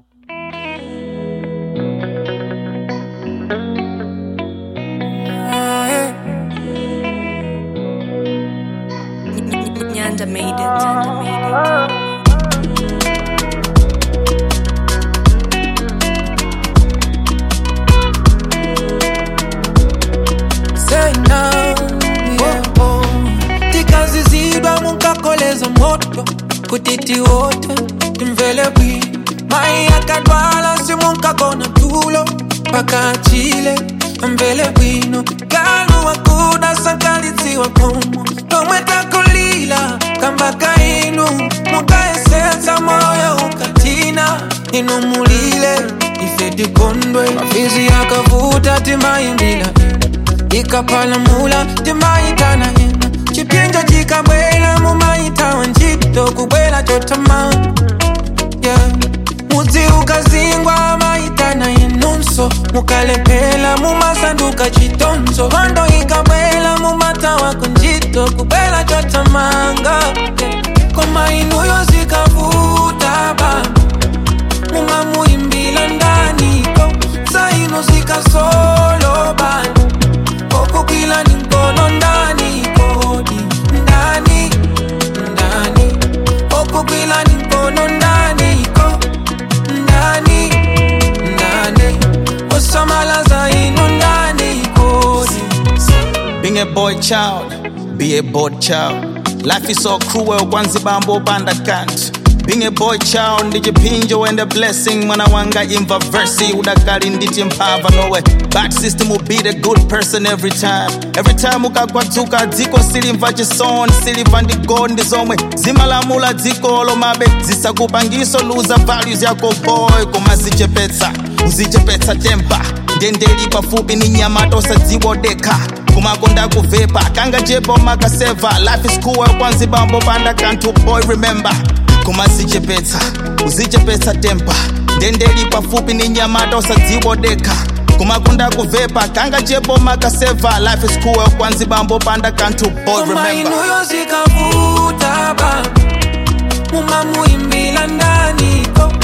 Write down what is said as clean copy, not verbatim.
Nyanda made it. Say now, tikazizidwa munkakoleza moto kutiti wote timvele bwi mai akadwala simunkakona tulo paka chile mvele bwino galu wakuda sankalitsiwa komo tomweta kulila kambaka inu mukaesenza moyo ukatina inumulile ifedi kondwe mafizi yakavuta timaimbila ikapala mula timaitana hina chipinja chikabwela mumaita wanjito kubwela chotama yeah. Muzi ukazingwa maitana inunso mukalepela mumasanduka chitonzo wando ikabwela mumata wakunjito kubwela chotamanga yeah. Koma inuyo zikavuta baba mumamuimbila ndaniko saino zikasolo bani okukila ni mkono ndani kodi ndani ndani okukila ni mkono ndani ko ndani ndani osamalaza ino ndani kodi. Being a boy child, be a bored child. Life is so cruel, kwanzi bambo banda can't. Being a boy child, ndijipinjo and a blessing. Mwana wanga imva versi, udakali nditi mpava no way. Bad system will be the good person every time. Every time ukakwatuka dziko silimva chisoni, silimva ndigondi zomwe. Zimalamula dziko olomabe, zisakupangiso luza values yako boy. Kumazichepetsa, uzichepetsa tempa. Ndendeli pafupi ni nyama tosa dziwodeka. Kumakonda kuvepa, kanga jebo makaseva. Life is cool, kwanzi bambo banda can't boy remember. Kumazichepetsa, uzichepetsa tempa. Ndendeli pafupi ni nyama tosa dziwodeka. Kumakonda kuvepa, kanga jebo makaseva. Life is cool, kwanzi bambo banda can't boy remember. Koma inuyo zikavuta baba mumamuimbila ndani ko